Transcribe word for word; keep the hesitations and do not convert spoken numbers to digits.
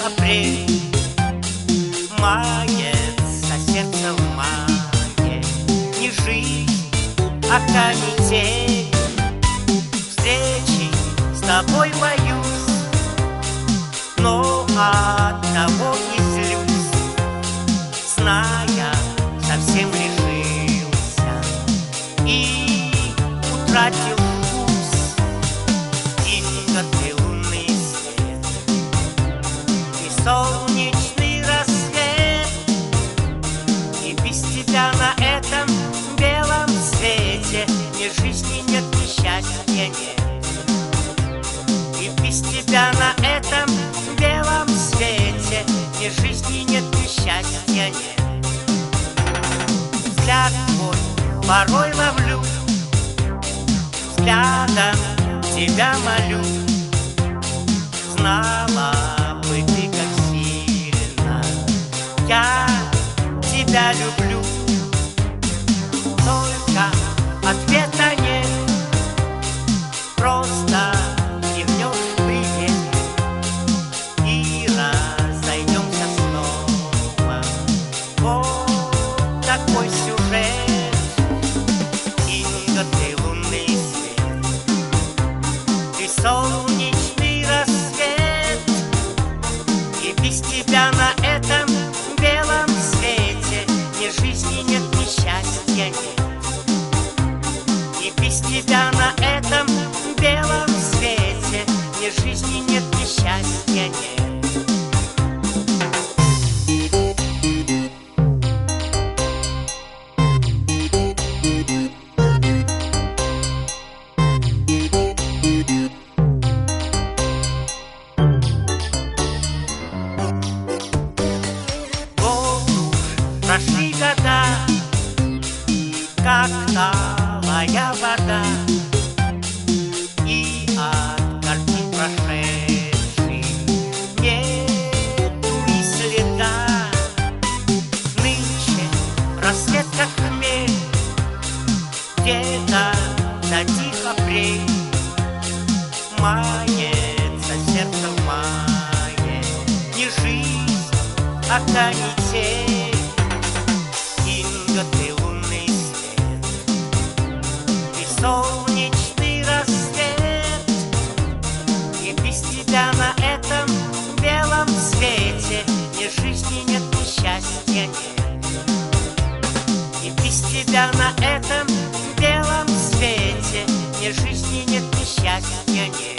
апрель мается сердце в мае. Не жизнь, а канитель. Встречи с тобой боюсь, но от того не злюсь, зная, совсем решился и утратил вкус. Инга, ты лунный свет и солнечный рассвет, и без тебя на этом белом свете ни жизни нет, ни счастья нет. И без тебя на этом белом свете ни жизни нет, ни счастья нет. Взгляд твой порой ловлю, взглядом тебя молю. Знала бы ты, как сильно я тебя люблю. Только ответа нет, просто кивнешь привет и разойдемся снова. Вот такой сюжет. Инга, ты лунный свет и солнечный рассвет, и без тебя на этом белом свете ни жизни нет, ни счастья нет. И без тебя на этом белом свете ни жизни нет, ни счастья нет. Прошли года, как талая вода, и от картин прошедших нету и следа. Нынче рассвет как хмель, где-то затих апрель. Мается сердце в мае, не жизнь, а канитель. Инга, ты лунный свет и солнечный рассвет, и без тебя на этом белом свете ни жизни нет, ни счастья нет. И без тебя на этом белом свете ни жизни нет, ни счастья нет.